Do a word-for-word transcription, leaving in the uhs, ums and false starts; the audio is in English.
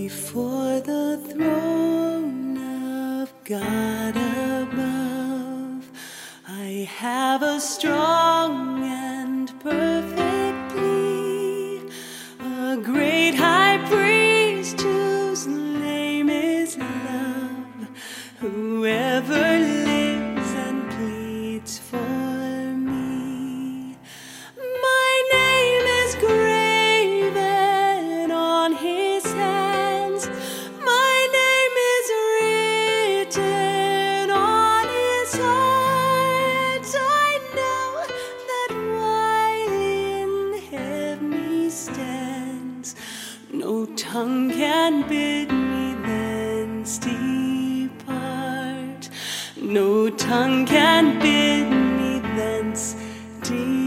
Before the throne of God above, I have a strong and perfect plea, a great high priest whose name is love, whoever lives and pleads for me. My name is graven on his hands, my name is written on his heart. I know that while in heaven he stands, no tongue can bid me thence depart, no tongue can bid me thence depart.